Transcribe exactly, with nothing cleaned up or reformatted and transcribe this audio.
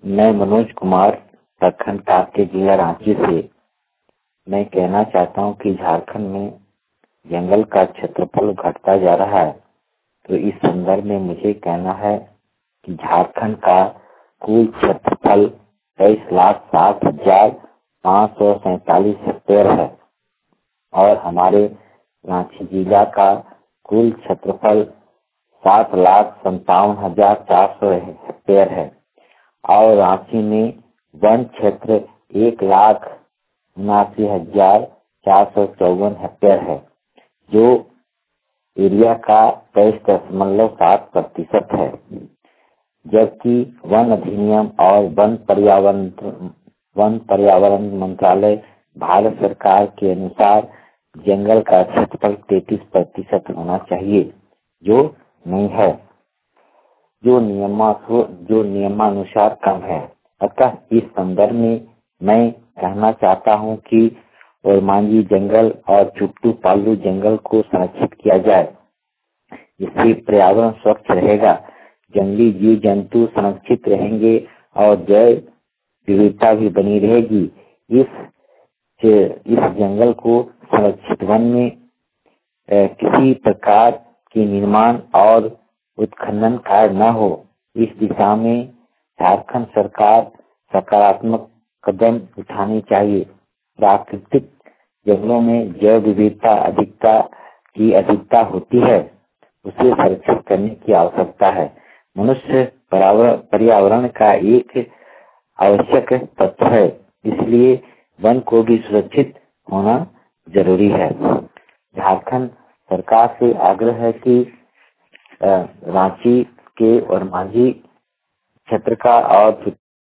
मैं मनोज कुमार प्रखंड कांके जिला रांची से मैं कहना चाहता हूं कि झारखंड में जंगल का क्षेत्रफल घटता जा रहा है। तो इस संदर्भ में मुझे कहना है कि झारखंड का कुल क्षेत्रफल तेईस लाख सात हजार पाँच सौ सैतालीस हेक्टेयर है और हमारे रांची जिला का कुल क्षेत्रफल सात लाख संतावन हजार चार सौ हेक्टेयर है और रांची में वन क्षेत्र एक लाख उनासी हजार चार सौ चौवन हेक्टेयर है, जो एरिया का तेईस दशमलव सात प्रतिशत है। जबकि वन अधिनियम और वन पर्यावरण वन पर्यावरण मंत्रालय भारत सरकार के अनुसार जंगल का क्षेत्रफल तैतीस प्रतिशत होना चाहिए, जो नहीं है, जो नियमा जो नियमानुसार कम है। अतः इस संदर्भ में मैं कहना चाहता हूं कि ओरमांझी जंगल और चुट्टू पालू जंगल को संरक्षित किया जाए। इससे पर्यावरण स्वच्छ रहेगा, जंगली जीव जंतु संरक्षित रहेंगे और जैव विविधता भी बनी रहेगी। इस इस जंगल को संरक्षित वन में किसी प्रकार की निर्माण और उत्खनन कार्य न हो, इस दिशा में झारखंड सरकार सकारात्मक कदम उठाने चाहिए। प्राकृतिक जंगलों में जैव विविधता अधिकता की अधिकता होती है, उसे संरक्षित करने की आवश्यकता है। मनुष्य पर्यावरण का एक आवश्यक तत्व है, इसलिए वन को भी सुरक्षित होना जरूरी है। झारखंड सरकार से आग्रह है कि रांची के ओरमांझी क्षेत्र का और